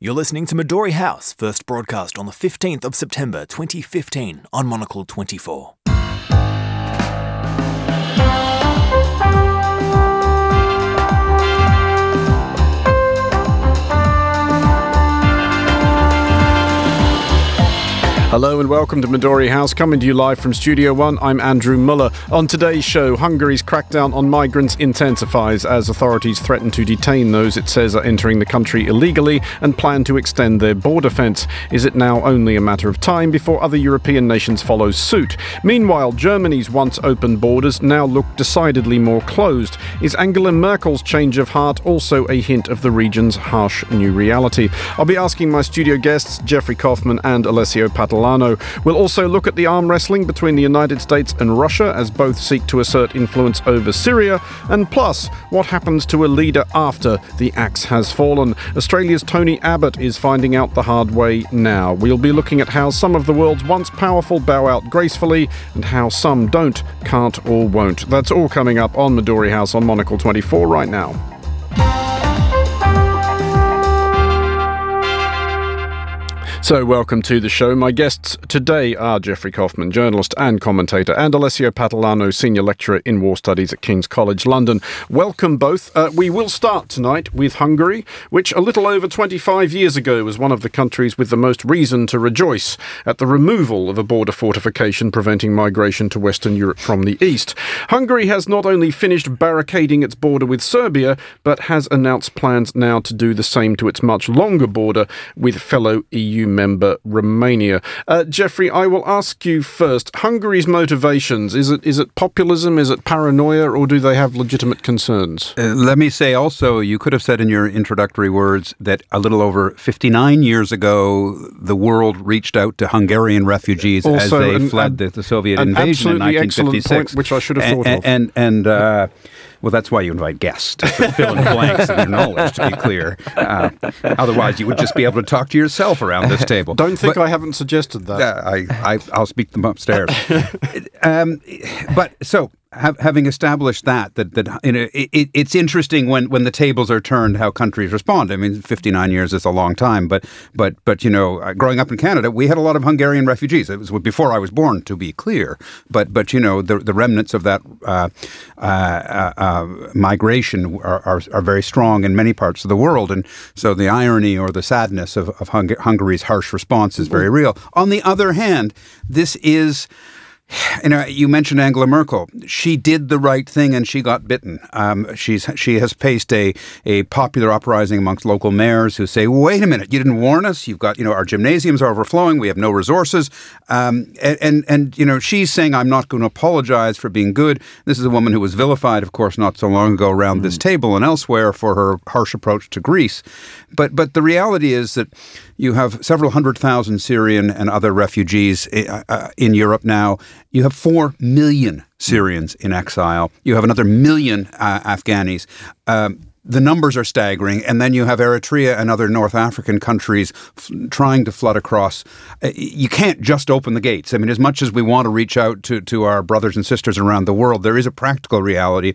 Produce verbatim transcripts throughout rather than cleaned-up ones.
You're listening to Midori House, first broadcast on the fifteenth of September twenty fifteen on Monocle twenty-four. Hello and welcome to Midori House, coming to you live from Studio One. I'm Andrew Muller. On today's show, Hungary's crackdown on migrants intensifies as authorities threaten to detain those it says are entering the country illegally and plan to extend their border fence. Is it now only a matter of time before other European nations follow suit? Meanwhile, Germany's once open borders now look decidedly more closed. Is Angela Merkel's change of heart also a hint of the region's harsh new reality? I'll be asking my studio guests, Jeffrey Kaufman and Alessio Patalano. We'll also look at the arm wrestling between the United States and Russia as both seek to assert influence over Syria, and plus, what happens to a leader after the axe has fallen. Australia's Tony Abbott is finding out the hard way now. We'll be looking at how some of the world's once powerful bow out gracefully and how some don't, can't or won't. That's all coming up on Midori House on Monocle twenty-four right now. So, welcome to the show. My guests today are Jeffrey Kaufman, journalist and commentator, and Alessio Patalano, senior lecturer in war studies at King's College London. Welcome both. Uh, we will start tonight with Hungary, which a little over twenty-five years ago was one of the countries with the most reason to rejoice at the removal of a border fortification preventing migration to Western Europe from the east. Hungary has not only finished barricading its border with Serbia, but has announced plans now to do the same to its much longer border with fellow E U member Romania. Uh, Jeffrey, I will ask you first. Hungary's motivations, is it is it populism, is it paranoia, or do they have legitimate concerns? Uh, let me say also, you could have said in your introductory words that a little over fifty-nine years ago, the world reached out to Hungarian refugees also, as they an, fled an, the, the Soviet an invasion in nineteen fifty-six. Point, which I should have and, thought and, of. And, and uh, well, that's why you invite guests, to fill in the blanks in your knowledge, to be clear. Uh, otherwise, you would just be able to talk to yourself around this table. Don't think but, I haven't suggested that. Uh, I, I, I'll speak them upstairs. um, but so... Have, having established that, that that you know, it, it's interesting when, when the tables are turned how countries respond. I mean, fifty-nine years is a long time, but but but you know, growing up in Canada, we had a lot of Hungarian refugees. It was before I was born, to be clear. But but you know, the the remnants of that uh, uh, uh, migration are, are are very strong in many parts of the world, and so the irony or the sadness of of Hung- Hungary's harsh response is very real. On the other hand, this is. You know, you mentioned Angela Merkel. She did the right thing and she got bitten. Um, she's she has faced a a popular uprising amongst local mayors who say, "Wait a minute, you didn't warn us. You've got, you know, our gymnasiums are overflowing. We have no resources." Um, and, and and you know, she's saying, "I'm not going to apologize for being good." This is a woman who was vilified, of course, not so long ago around mm. this table and elsewhere for her harsh approach to Greece. But but the reality is that you have several hundred thousand Syrian and other refugees uh, in Europe now. You have four million Syrians in exile. You have another million uh, Afghanis. Um, the numbers are staggering. And then you have Eritrea and other North African countries f- trying to flood across. Uh, you can't just open the gates. I mean, as much as we want to reach out to, to our brothers and sisters around the world, there is a practical reality.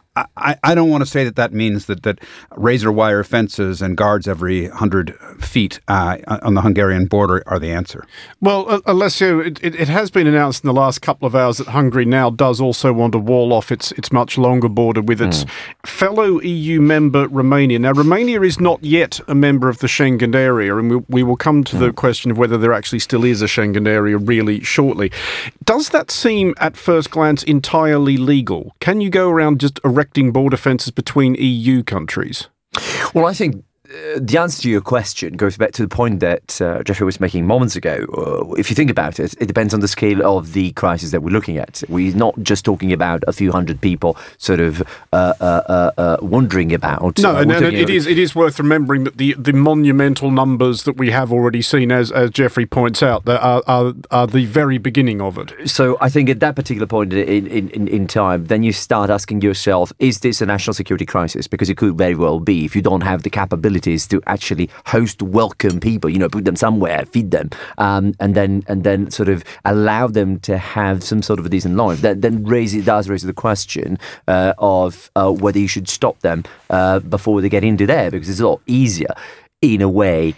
I, I don't want to say that that means that, that razor wire fences and guards every hundred feet uh, on the Hungarian border are the answer. Well, uh, Alessio, it, it, it has been announced in the last couple of hours that Hungary now does also want to wall off its its much longer border with its mm. fellow E U member Romania. Now, Romania is not yet a member of the Schengen area, and we, we will come to mm. the question of whether there actually still is a Schengen area really shortly. Does that seem, at first glance, entirely legal? Can you go around just erecting border fences between E U countries? Well, I think uh, the answer to your question goes back to the point that uh, Jeffrey was making moments ago. Uh, if you think about it, it depends on the scale of the crisis that we're looking at. We're not just talking about a few hundred people sort of uh, uh, uh, uh, wandering about. No, uh, and, and it about is it is worth remembering that the, the monumental numbers that we have already seen, as as Jeffrey points out, that are, are are the very beginning of it. So I think at that particular point in, in, in time, then you start asking yourself, is this a national security crisis? Because it could very well be if you don't have the capability to actually host, welcome people, you know, put them somewhere, feed them, um, and then and then sort of allow them to have some sort of a decent life. That then raise it does raise the question uh, of uh, whether you should stop them uh, before they get into there, because it's a lot easier in a way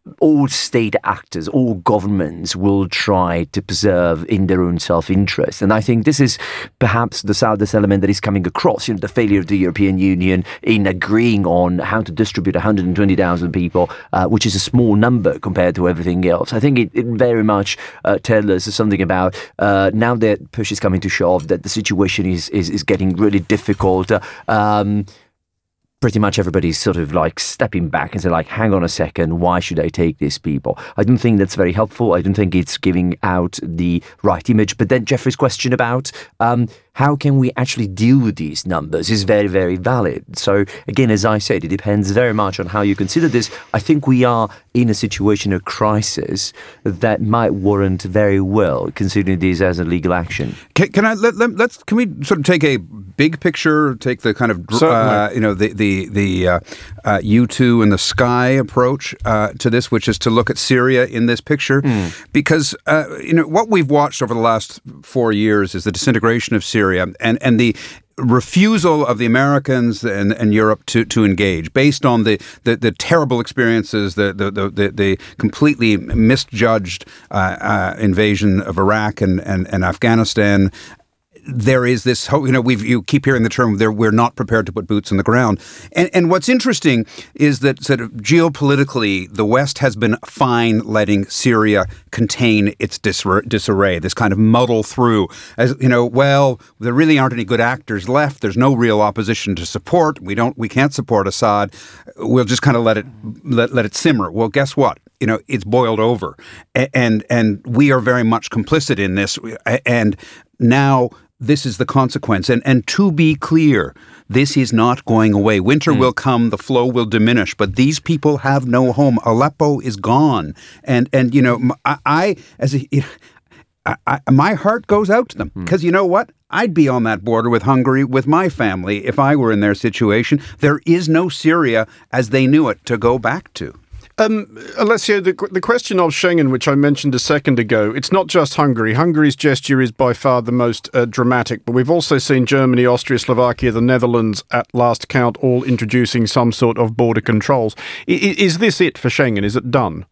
all state actors, all governments will try to preserve in their own self-interest. And I think this is perhaps the saddest element that is coming across, you know, the failure of the European Union in agreeing on how to distribute one hundred twenty thousand people, uh, which is a small number compared to everything else. I think it, it very much uh, tells us something about uh, now that push is coming to shove, that the situation is, is, is getting really difficult. Uh, um, pretty much everybody's sort of like stepping back and say like, hang on a second, why should I take these people? I don't think that's very helpful. I don't think it's giving out the right image. But then Jeffrey's question about um, how can we actually deal with these numbers is very, very valid. So again, as I said, it depends very much on how you consider this. I think we are in a situation of crisis that might warrant very well considering this as a legal action. Can, can I let, let let's can we sort of take a big picture, take the kind of uh, you know the the the uh, uh, U two and the sky approach uh, to this, which is to look at Syria in this picture, mm. because uh, you know what we've watched over the last four years is the disintegration of Syria and and the refusal of the Americans and, and Europe to, to engage based on the, the, the terrible experiences, the the, the, the completely misjudged uh, uh, invasion of Iraq and, and, and Afghanistan. There is this, you know, we've you keep hearing the term, there we're not prepared to put boots on the ground. And, and what's interesting is that sort of geopolitically, the West has been fine letting Syria contain its disar- disarray, this kind of muddle through. As you know, well, there really aren't any good actors left. There's no real opposition to support. We don't, we can't support Assad. We'll just kind of let it let, let it simmer. Well, guess what? You know, it's boiled over, and and we are very much complicit in this. And now this is the consequence. And and to be clear, this is not going away. Winter mm. will come, the flow will diminish, but these people have no home. Aleppo is gone, and and you know, I, I as a. You know, I, I, my heart goes out to them because mm. you know what? I'd be on that border with Hungary with my family if I were in their situation. There is no Syria as they knew it to go back to. Um, Alessio, the, the question of Schengen, which I mentioned a second ago, it's not just Hungary. Hungary's gesture is by far the most uh, dramatic, but we've also seen Germany, Austria, Slovakia, the Netherlands, at last count, all introducing some sort of border controls. I, is this it for Schengen? Is it done?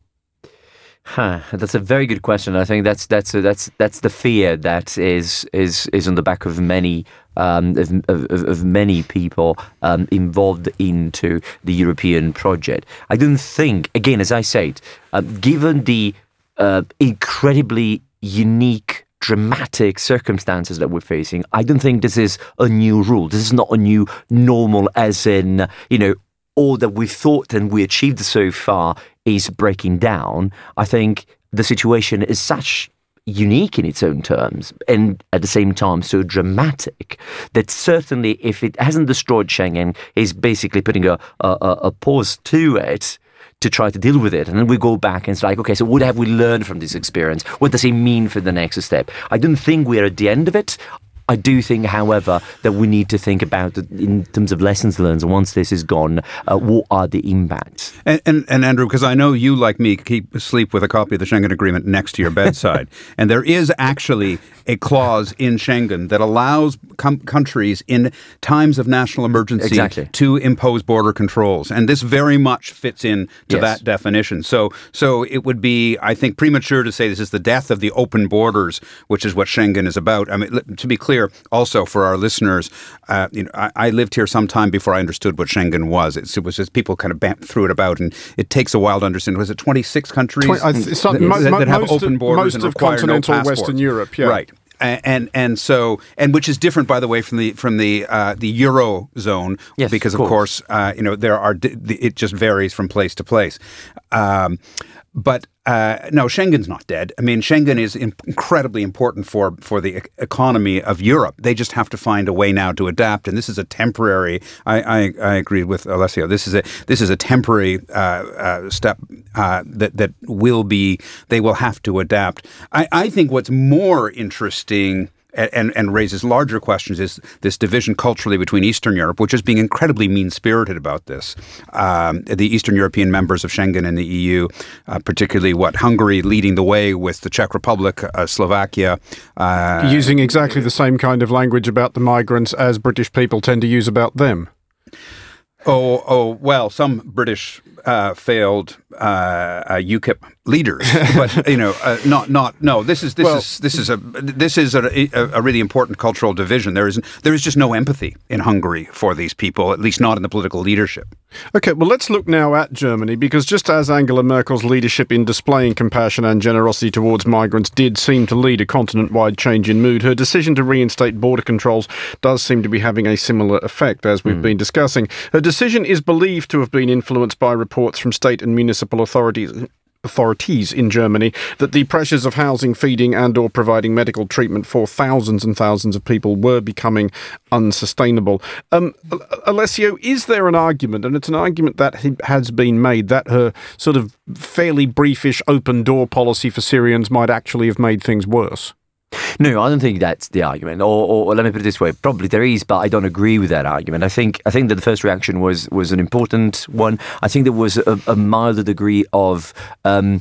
Huh, that's a very good question. I think that's that's uh, that's that's the fear that is is is on the back of many um, of, of, of many people um, involved into the European project. I don't think, again, as I said, uh, given the uh, incredibly unique, dramatic circumstances that we're facing, I don't think this is a new rule. This is not a new normal, as in, you know, all that we've thought and we achieved so far is breaking down. I think the situation is such unique in its own terms and at the same time so dramatic that certainly if it hasn't destroyed Schengen, is basically putting a, a, a pause to it to try to deal with it. And then we go back and it's like, okay, so what have we learned from this experience? What does it mean for the next step? I don't think we're at the end of it. I do think, however, that we need to think about it in terms of lessons learned. Once this is gone, uh, what are the impacts? And, and, and Andrew, because I know you, like me, keep sleep with a copy of the Schengen Agreement next to your bedside. And there is actually a clause in Schengen that allows com- countries in times of national emergency exactly. to impose border controls. And this very much fits in to yes. that definition. So, so it would be, I think, premature to say this is the death of the open borders, which is what Schengen is about. I mean, to be clear, also for our listeners, uh, you know, I, I lived here some time before I understood what Schengen was. It's, it was just people kind of bam- threw it about, and it takes a while to understand. Was it twenty-six countries twenty, I th- so, that, mo- that, that have most open borders of, and require most of continental no passports? Western Europe, yeah. Right. And and so and which is different, by the way, from the from the uh, the Eurozone, yes, because of of course, course uh, you know there are it just varies from place to place. Um, But uh, no, Schengen's not dead. I mean, Schengen is in- incredibly important for, for the e- economy of Europe. They just have to find a way now to adapt. And this is a temporary. I, I, I agree with Alessio. This is a this is a temporary uh, uh, step uh, that that will be. They will have to adapt. I, I think what's more interesting. And, and raises larger questions is this division culturally between Eastern Europe, which is being incredibly mean-spirited about this. Um, the Eastern European members of Schengen and the E U, uh, particularly what Hungary leading the way with the Czech Republic, uh, Slovakia. Uh, Using exactly the same kind of language about the migrants as British people tend to use about them. Oh, oh, well, some British uh, failed uh, uh, UKIP leaders, but you know, uh, not not no. This is this well, is this is a this is a, a, a really important cultural division. There is there is just no empathy in Hungary for these people, at least not in the political leadership. Okay, well, let's look now at Germany, because just as Angela Merkel's leadership in displaying compassion and generosity towards migrants did seem to lead a continent-wide change in mood, her decision to reinstate border controls does seem to be having a similar effect, as we've mm. been discussing. Her decision is believed to have been influenced by reports from state and municipal authorities authorities in Germany that the pressures of housing, feeding and or providing medical treatment for thousands and thousands of people were becoming unsustainable. Um, Alessio, is there an argument, and it's an argument that has been made, that her sort of fairly briefish open door policy for Syrians might actually have made things worse? No, I don't think that's the argument. Or, or, or let me put it this way: probably there is, but I don't agree with that argument. I think I think that the first reaction was was an important one. I think there was a, a milder degree of um,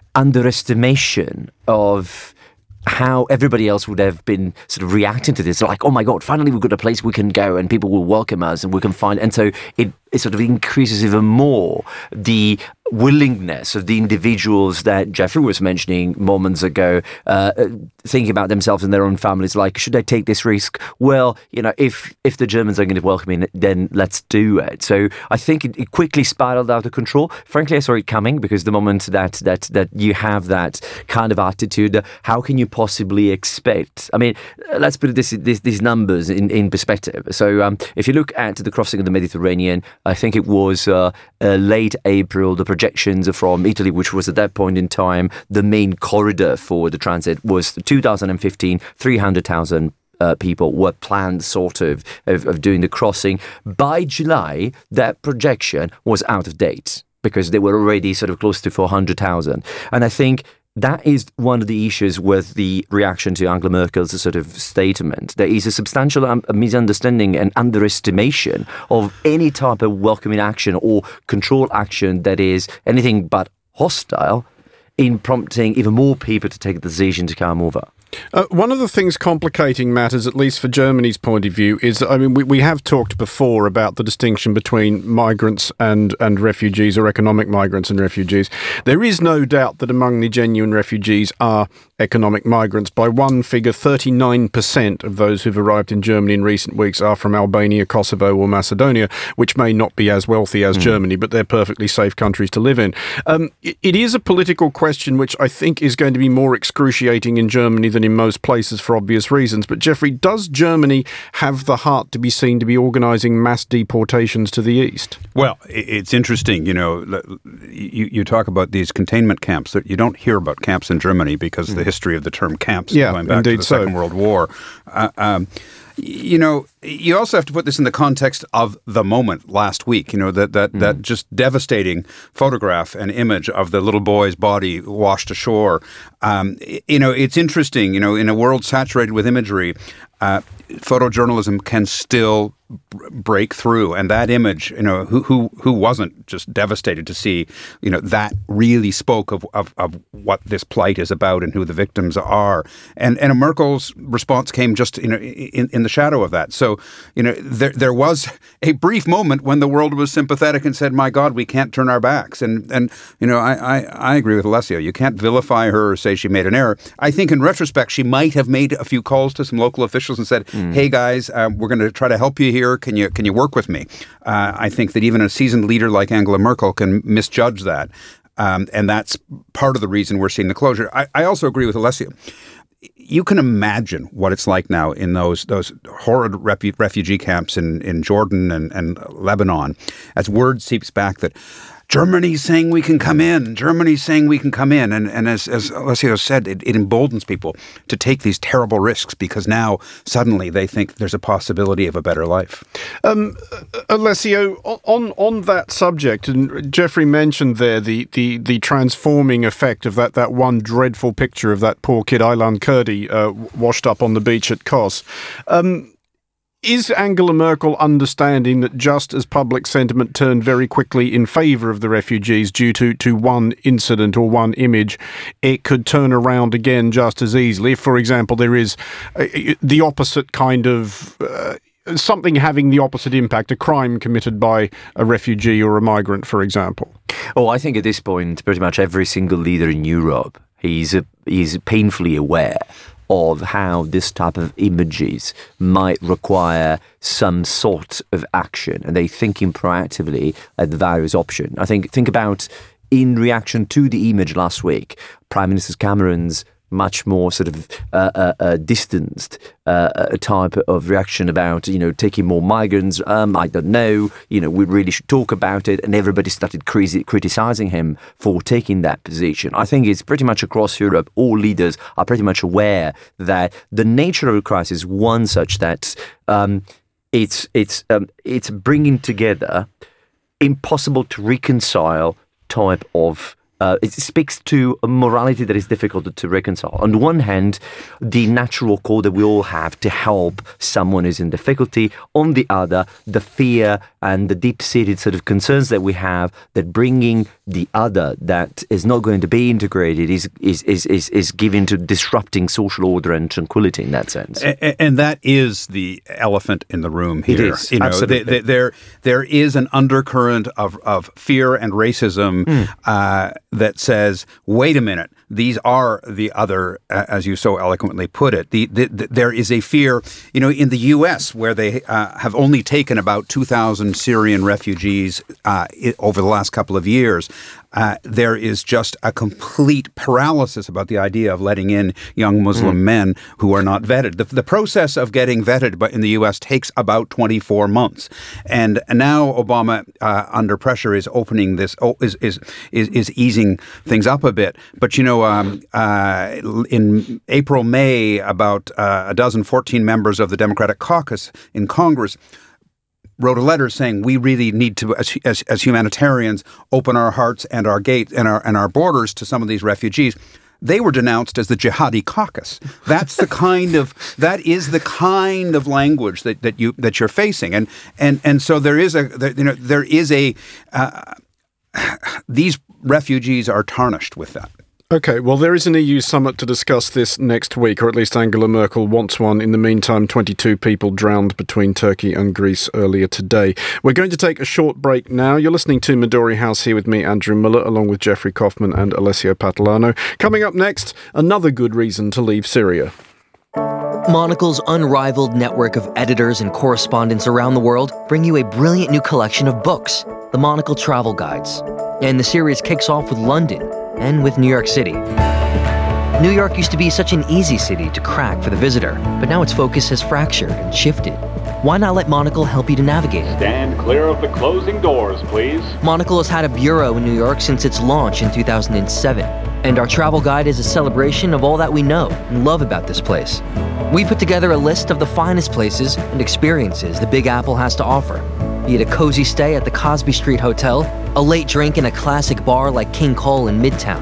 underestimation of how everybody else would have been sort of reacting to this. Like, oh my God, finally we've got a place we can go and people will welcome us and we can find. And so it, it sort of increases even more the willingness of the individuals that Jeffrey was mentioning moments ago, uh, thinking about themselves and their own families, like, should I take this risk? Well, you know, if if the Germans are going to welcome me, then let's do it. So I think it, it quickly spiraled out of control. Frankly, I saw it coming, because the moment that that that you have that kind of attitude, how can you possibly expect? I mean, let's put this, this, these numbers in, in perspective. So um, if you look at the crossing of the Mediterranean, I think it was uh, uh, late April, the projections from Italy, which was at that point in time the main corridor for the transit, was two thousand fifteen, three hundred thousand uh, people were planned sort of, of of doing the crossing. By July, that projection was out of date, because they were already sort of close to four hundred thousand. And I think that is one of the issues with the reaction to Angela Merkel's sort of statement. There is a substantial um, misunderstanding and underestimation of any type of welcoming action or control action that is anything but hostile, in prompting even more people to take the decision to come over. Uh, one of the things complicating matters, at least for Germany's point of view, is that, I mean, we, we have talked before about the distinction between migrants and, and refugees, or economic migrants and refugees. There is no doubt that among the genuine refugees are economic migrants. By one figure, thirty-nine percent of those who've arrived in Germany in recent weeks are from Albania, Kosovo or Macedonia, which may not be as wealthy as mm. Germany, but they're perfectly safe countries to live in. Um, it, it is a political question which I think is going to be more excruciating in Germany than in most places, for obvious reasons. But Jeffrey, does Germany have the heart to be seen to be organising mass deportations to the east? Well, it's interesting, you know, you, you talk about these containment camps. You don't hear about camps in Germany because mm. the history of the term camps yeah, going back to the so. Second World War. Uh, um, you know, you also have to put this in the context of the moment last week, you know, that that, mm. that just devastating photograph and image of the little boy's body washed ashore. Um, you know, it's interesting, you know, in a world saturated with imagery, uh, photojournalism can still break through, and that image, you know, who who who wasn't just devastated to see, you know, that really spoke of of, of what this plight is about and who the victims are, and and Merkel's response came just, you know, in, in the shadow of that. So, you know, there there was a brief moment when the world was sympathetic and said, "My God, we can't turn our backs." And and you know, I I, I agree with Alessio. You can't vilify her or say she made an error. I think in retrospect, she might have made a few calls to some local officials and said, mm. "Hey guys, uh, we're going to try to help you here. Can you can you work with me?" Uh, I think that even a seasoned leader like Angela Merkel can misjudge that, um, and that's part of the reason we're seeing the closure. I, I also agree with Alessio. You can imagine what it's like now in those those horrid refu- refugee camps in, in Jordan and, and Lebanon, as word seeps back that Germany's saying we can come in. Germany's saying we can come in. And, and as, as Alessio said, it, it emboldens people to take these terrible risks, because now suddenly they think there's a possibility of a better life. Um, Alessio, on on that subject, and Jeffrey mentioned there the, the, the transforming effect of that, that one dreadful picture of that poor kid, Aylan Kurdi, uh, washed up on the beach at Kos. Um, Is Angela Merkel understanding that just as public sentiment turned very quickly in favour of the refugees due to, to one incident or one image, it could turn around again just as easily? If, for example, there is uh, the opposite kind of uh, something having the opposite impact, a crime committed by a refugee or a migrant, for example? Oh, I think at this point, pretty much every single leader in Europe is uh, is painfully aware of how this type of images might require some sort of action, and they're thinking proactively at the various options. I think think about in reaction to the image last week, Prime Minister Cameron's much more sort of uh, uh, uh, distanced uh, a type of reaction about, you know, taking more migrants. Um, I don't know, you know, we really should talk about it. And everybody started crazy, criticizing him for taking that position. I think it's pretty much across Europe. All leaders are pretty much aware that the nature of the crisis is one such that um, it's, it's, um, it's bringing together impossible to reconcile type of Uh, it speaks to a morality that is difficult to reconcile. On the one hand, the natural call that we all have to help someone who's in difficulty. On the other, the fear and the deep-seated sort of concerns that we have that bringing the other that is not going to be integrated is is is is, is given to disrupting social order and tranquility in that sense. And, and that is the elephant in the room here. It is, you know, absolutely. Th- th- there there is an undercurrent of of fear and racism mm. uh, that says, wait a minute, these are the other, uh, as you so eloquently put it. The, the, the, there is a fear, you know, in the U S where they uh, have only taken about two thousand Syrian refugees uh, I- over the last couple of years. Uh, there is just a complete paralysis about the idea of letting in young Muslim mm. men who are not vetted. The, the process of getting vetted in the U S takes about twenty-four months. And now Obama, uh, under pressure, is opening this, oh, is, is, is, is easing things up a bit. But, you know, um, uh, in April, May, about uh, a dozen, fourteen members of the Democratic caucus in Congress wrote a letter saying we really need to, as, as, as humanitarians, open our hearts and our gates and our and our borders to some of these refugees. They were denounced as the jihadi caucus. That's the kind of that is the kind of language that, that you that you're facing, and and and so there is a there, you know there is a uh, these refugees are tarnished with that. Okay, well, there is an E U summit to discuss this next week, or at least Angela Merkel wants one. In the meantime, twenty-two people drowned between Turkey and Greece earlier today. We're going to take a short break now. You're listening to Midori House here with me, Andrew Muller, along with Jeffrey Kaufman and Alessio Patalano. Coming up next, another good reason to leave Syria. Monocle's unrivaled network of editors and correspondents around the world bring you a brilliant new collection of books, the Monocle Travel Guides. And the series kicks off with London and with New York City. New York used to be such an easy city to crack for the visitor, but now its focus has fractured and shifted. Why not let Monocle help you to navigate it? Stand clear of the closing doors, please. Monocle has had a bureau in New York since its launch in two thousand seven, and our travel guide is a celebration of all that we know and love about this place. We put together a list of the finest places and experiences the Big Apple has to offer. Be it a cozy stay at the Cosby Street Hotel, a late drink in a classic bar like King Cole in Midtown,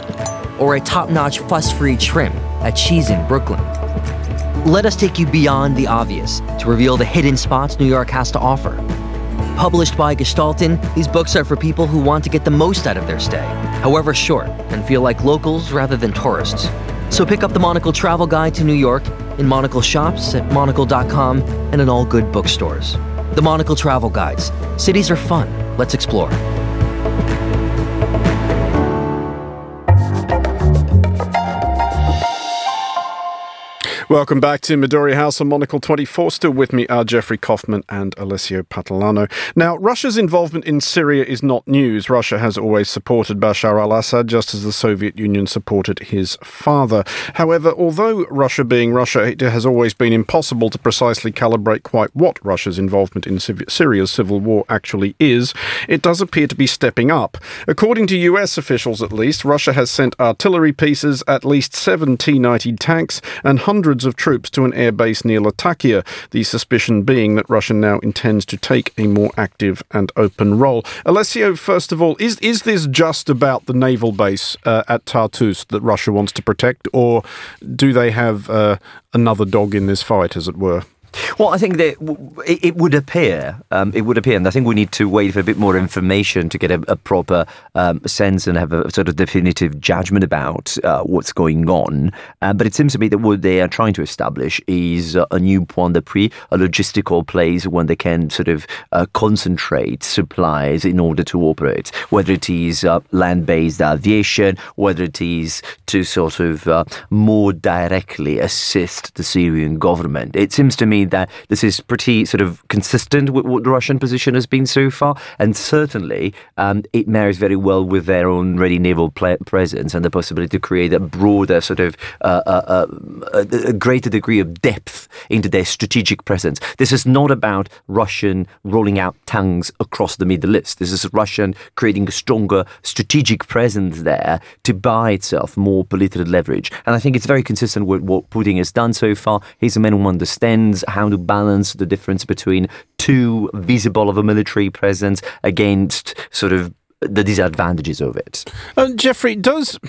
or a top-notch fuss-free trim at Cheese in Brooklyn. Let us take you beyond the obvious to reveal the hidden spots New York has to offer. Published by Gestalten, these books are for people who want to get the most out of their stay, however short, and feel like locals rather than tourists. So pick up the Monocle Travel Guide to New York in Monocle shops at monocle dot com and in all good bookstores. The Monocle Travel Guides. Cities are fun. Let's explore. Welcome back to Midori House on Monocle twenty-four. Still with me are Jeffrey Kaufman and Alessio Patalano. Now, Russia's involvement in Syria is not news. Russia has always supported Bashar al-Assad, just as the Soviet Union supported his father. However, although Russia being Russia, it has always been impossible to precisely calibrate quite what Russia's involvement in Syria's civil war actually is, it does appear to be stepping up. According to U S officials, at least, Russia has sent artillery pieces, at least seven T ninety tanks, and hundreds of troops to an airbase near Latakia, the suspicion being that Russia now intends to take a more active and open role. Alessio, first of all, is is this just about the naval base uh, at Tartus that Russia wants to protect, or do they have uh, another dog in this fight, as it were? Well, I think that it, it would appear, um, it would appear, and I think we need to wait for a bit more information to get a, a proper um, sense and have a sort of definitive judgment about uh, what's going on. Uh, but it seems to me that what they are trying to establish is uh, a new point d'appui, a logistical place when they can sort of uh, concentrate supplies in order to operate, whether it is uh, land-based aviation, whether it is to sort of uh, more directly assist the Syrian government. It seems to me that this is pretty sort of consistent with what the Russian position has been so far, and certainly um, it marries very well with their own ready naval ple- presence and the possibility to create a broader sort of uh, uh, uh, a greater degree of depth into their strategic presence. This is not about Russian rolling out tanks across the Middle East. This is Russian creating a stronger strategic presence there to buy itself more political leverage. And I think it's very consistent with what Putin has done so far. He's a man who understands how to balance the difference between too visible of a military presence against sort of the disadvantages of it. Uh, Jeffrey, does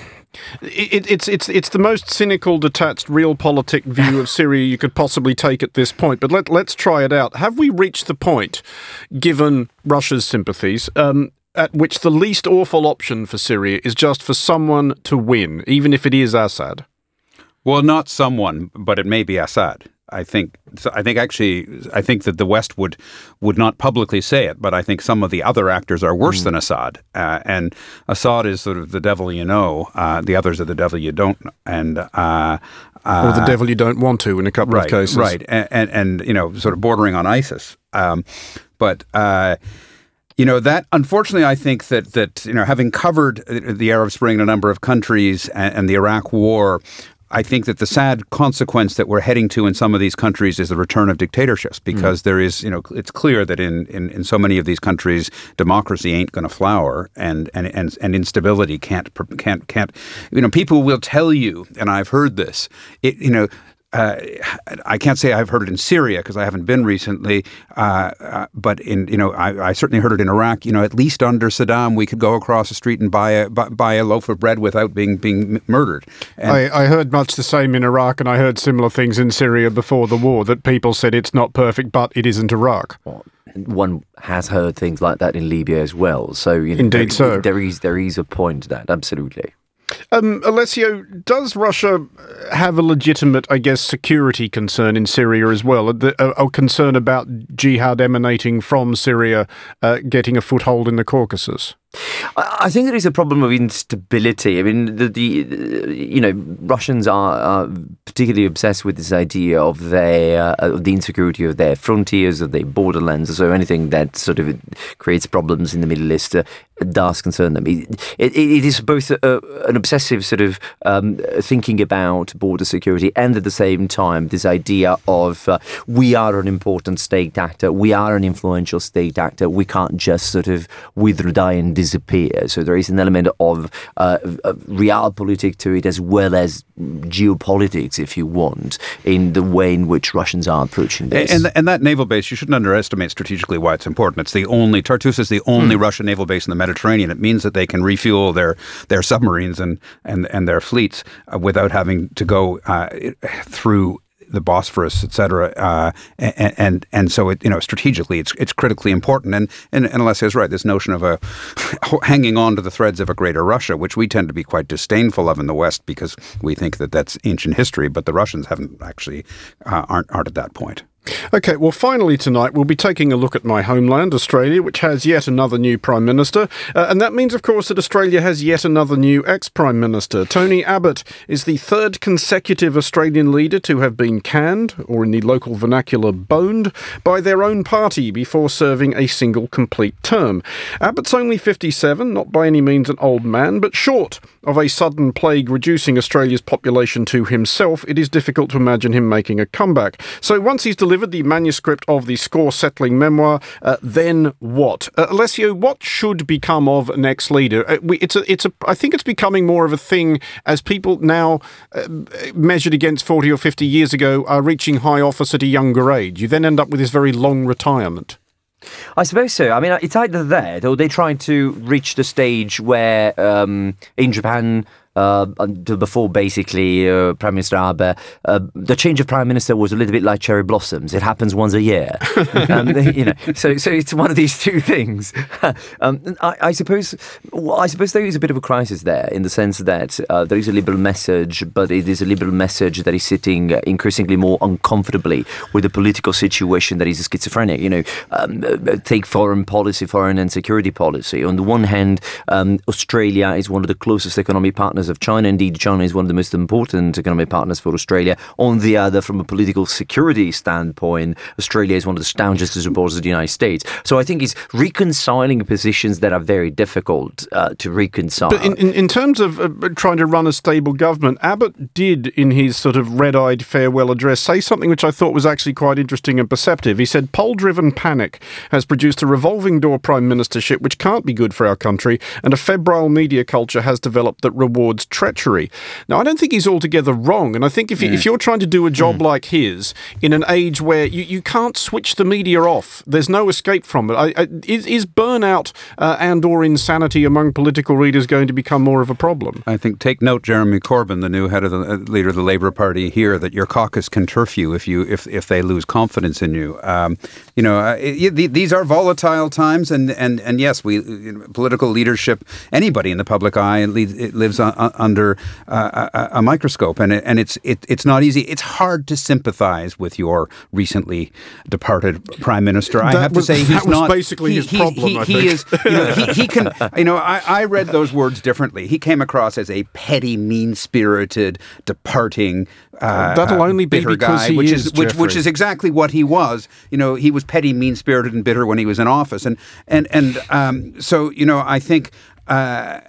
it, it's it's it's the most cynical, detached, realpolitik view of Syria you could possibly take at this point. But let let's try it out. Have we reached the point, given Russia's sympathies, um, at which the least awful option for Syria is just for someone to win, even if it is Assad? Well, not someone, but it may be Assad. I think. So I think actually, I think that the West would would not publicly say it, but I think some of the other actors are worse mm. than Assad. Uh, and Assad is sort of the devil you know. Uh, the others are the devil you don't. And uh, uh, or the devil you don't want to in a couple right, of cases. Right. And, and and you know, sort of bordering on ISIS. Um, but. Uh, You know, that, unfortunately, I think that, that you know, having covered the Arab Spring in a number of countries and, and the Iraq War, I think that the sad consequence that we're heading to in some of these countries is the return of dictatorships, because mm. there is, you know, it's clear that in, in, in so many of these countries, democracy ain't going to flower, and, and, and, and instability can't, can't, can't, you know, people will tell you, and I've heard this, it, you know, Uh, I can't say I've heard it in Syria because I haven't been recently, uh, uh, but in you know I, I certainly heard it in Iraq. You know, at least under Saddam, we could go across the street and buy a buy, buy a loaf of bread without being being murdered. And I, I heard much the same in Iraq, and I heard similar things in Syria before the war. That people said it's not perfect, but it isn't Iraq. Well, one has heard things like that in Libya as well. So you know, indeed, there, so there is there is a point to that, absolutely. Um, Alessio, does Russia have a legitimate, I guess, security concern in Syria as well? A, a, a concern about jihad emanating from Syria uh, getting a foothold in the Caucasus? I think there is a problem of instability. I mean, the, the you know, Russians are, are particularly obsessed with this idea of their uh, of the insecurity of their frontiers, of their borderlands. So anything that sort of creates problems in the Middle East uh, does concern them. It, it, it is both a, an obsessive sort of um, thinking about border security, and at the same time this idea of uh, we are an important state actor, we are an influential state actor, we can't just sort of wither, die and disappear. So there is an element of, uh, of realpolitik to it, as well as geopolitics, if you want, in the way in which Russians are approaching this. And, and that naval base, you shouldn't underestimate strategically why it's important. It's the only, Tartus is the only hmm. Russian naval base in the Mediterranean. It means that they can refuel their their submarines and and, and their fleets uh, without having to go uh, through the Bosphorus, et cetera, uh, and, and and so it you know strategically it's it's critically important. And and, and Alessia is right. This notion of a hanging on to the threads of a greater Russia, which we tend to be quite disdainful of in the West because we think that that's ancient history, but the Russians haven't actually uh, aren't aren't at that point. Okay, well, finally tonight we'll be taking a look at my homeland, Australia, which has yet another new Prime Minister. Uh, and that means, of course, that Australia has yet another new ex-Prime Minister. Tony Abbott is the third consecutive Australian leader to have been canned, or in the local vernacular, boned, by their own party before serving a single complete term. Abbott's only fifty-seven, not by any means an old man, but short of a sudden plague reducing Australia's population to himself, it is difficult to imagine him making a comeback. So once he's delivered the manuscript of the score-settling memoir, uh, then what? Uh, Alessio, what should become of an ex-leader? Uh, we, it's a, it's a, I think it's becoming more of a thing as people now, uh, measured against forty or fifty years ago, are reaching high office at a younger age. You then end up with this very long retirement. I suppose so. I mean, it's either that or they try to reach the stage where um, in Japan Uh, until before, basically, uh, Prime Minister Abe, uh, the change of Prime Minister was a little bit like cherry blossoms. It happens once a year. um, you know, so so it's one of these two things. um, I, I suppose, well, I suppose there is a bit of a crisis there in the sense that uh, there is a liberal message, but it is a liberal message that is sitting increasingly more uncomfortably with the political situation that is schizophrenic. You know, um, take foreign policy, foreign and security policy. On the one hand, um, Australia is one of the closest economic partners of China. Indeed, China is one of the most important economic partners for Australia. On the other, from a political security standpoint, Australia is one of the staunchest supporters of the United States. So I think it's reconciling positions that are very difficult uh, to reconcile. But in, in, in terms of uh, trying to run a stable government, Abbott did, in his sort of red-eyed farewell address, say something which I thought was actually quite interesting and perceptive. He said, poll-driven panic has produced a revolving door prime ministership which can't be good for our country, and a febrile media culture has developed that rewards treachery. Now, I don't think he's altogether wrong, and I think if, you, mm. if you're trying to do a job mm. like his in an age where you, you can't switch the media off, there's no escape from it. I, I, is, is burnout uh, and or insanity among political leaders going to become more of a problem? I think take note, Jeremy Corbyn, the new head of the uh, leader of the Labour Party here, that your caucus can turf you if you if if they lose confidence in you. Um, you know, uh, it, it, these are volatile times, and and and yes, we you know, political leadership, anybody in the public eye, it, it lives on, on, under uh, a, a microscope, and it, and it's it, it's not easy. It's hard to sympathise with your recently departed prime minister. I that have was, to say, he's that was not basically he, his he, problem. He, I he think. is, you know, he, he can. You know, I, I read those words differently. He came across as a petty, mean-spirited, departing. Uh, That'll only be bitter because guy, he which is, is which, which is exactly what he was. You know, he was petty, mean-spirited, and bitter when he was in office, and and and um, so you know, I think. Uh,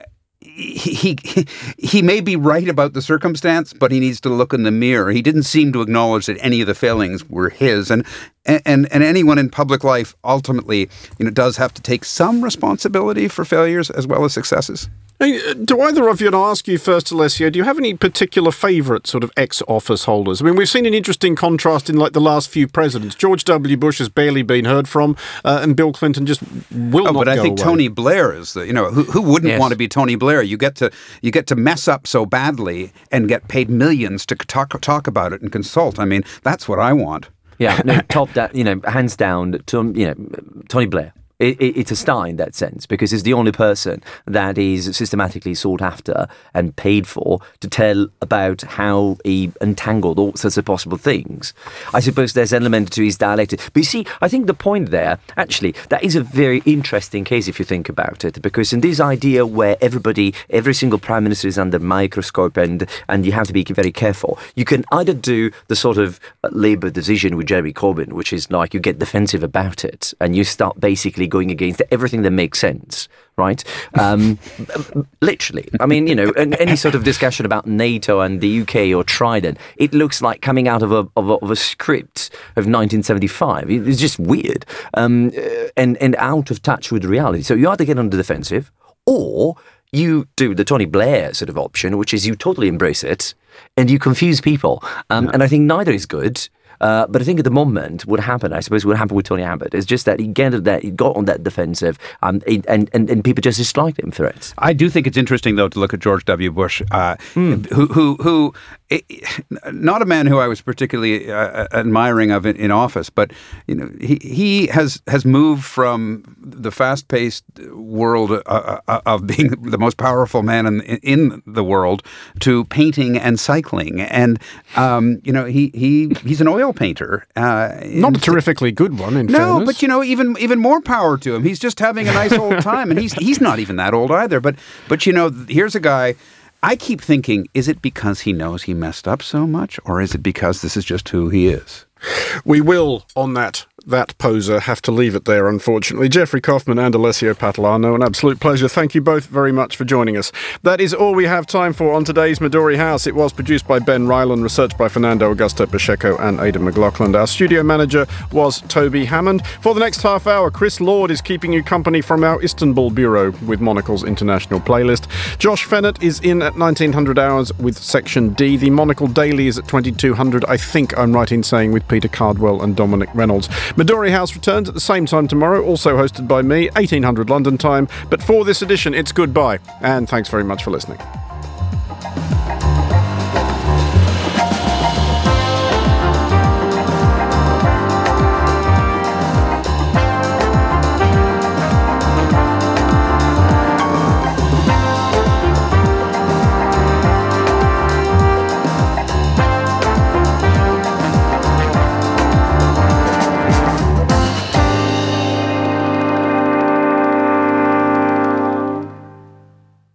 He, he he may be right about the circumstance, but he needs to look in the mirror. He didn't seem to acknowledge that any of the failings were his, and and and anyone in public life ultimately, you know, does have to take some responsibility for failures as well as successes. Hey, do either of you, and I'll ask you first, Alessio, do you have any particular favourite sort of ex-office holders? I mean, we've seen an interesting contrast in like the last few presidents. George W. Bush has barely been heard from, uh, and Bill Clinton just will oh, not but go I think away. Tony Blair is the, you know, who who wouldn't Yes. want to be Tony Blair? You get to you get to mess up so badly and get paid millions to talk talk about it and consult. I mean, that's what I want. Yeah, no, top that, you know, hands down, to, you know, Tony Blair. It, it, it's a star in that sense because he's the only person that is systematically sought after and paid for to tell about how he untangled all sorts of possible things. I suppose there's an element to his dialectic. But you see, I think the point there, actually, that is a very interesting case if you think about it, because in this idea where everybody, every single prime minister is under microscope and, and you have to be very careful, you can either do the sort of Labour decision with Jeremy Corbyn, which is like you get defensive about it and you start basically going against everything that makes sense, right? Um, literally. I mean, you know, any sort of discussion about NATO and the U K or Trident, it looks like coming out of a of a, of a script of nineteen seventy-five. It's just weird um, and, and out of touch with reality. So you either get on the defensive or you do the Tony Blair sort of option, which is you totally embrace it and you confuse people. Um, yeah. And I think neither is good. Uh, but I think at the moment, what happened, I suppose, what happened with Tony Abbott is just that he gathered that he got on that defensive, um, and, and and people just disliked him for it. I do think it's interesting, though, to look at George W. Bush, uh, mm. who who who, it, not a man who I was particularly uh, admiring of in, in office, but you know, he he has has moved from the fast-paced world uh, uh, of being the most powerful man in in the world to painting and cycling, and um, you know, he he he's an oil painter. Uh, Not a terrifically good one, in no, fairness. but you know, even even more power to him. He's just having a nice old time, and he's he's not even that old either. But but you know, here's a guy. I keep thinking, is it because he knows he messed up so much, or is it because this is just who he is? We will, on that that poser, have to leave it there, unfortunately. Jeffrey Kaufman and Alessio Patalano, an absolute pleasure. Thank you both very much for joining us. That is all we have time for on today's Midori House. It was produced by Ben Ryland, researched by Fernando Augusto Pacheco and Aidan McLaughlin. Our studio manager was Toby Hammond. For the next half hour, Chris Lord is keeping you company from our Istanbul bureau with Monocle's international playlist. Josh Fennett is in at nineteen hundred hours with Section D. The Monocle Daily is at twenty-two hundred, I think I'm right in saying, with Peter Cardwell and Dominic Reynolds. Midori House returns at the same time tomorrow, also hosted by me, eighteen hundred London time. But for this edition, it's goodbye, and thanks very much for listening.